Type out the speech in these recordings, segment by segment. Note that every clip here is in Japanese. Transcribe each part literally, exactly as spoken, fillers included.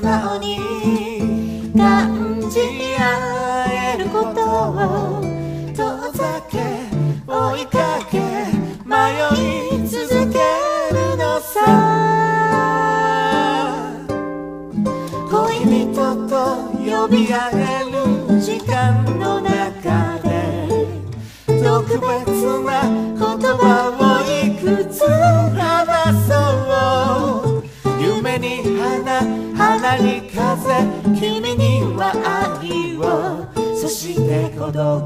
直に感じ合えることを遠ざけ追いかけ迷い続けるのさ。恋人と呼び合える時間の中で特別な言葉をいくつ話そう。夢に花、花に風、君には愛を、そして孤独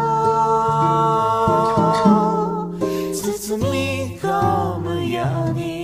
を包み込むように。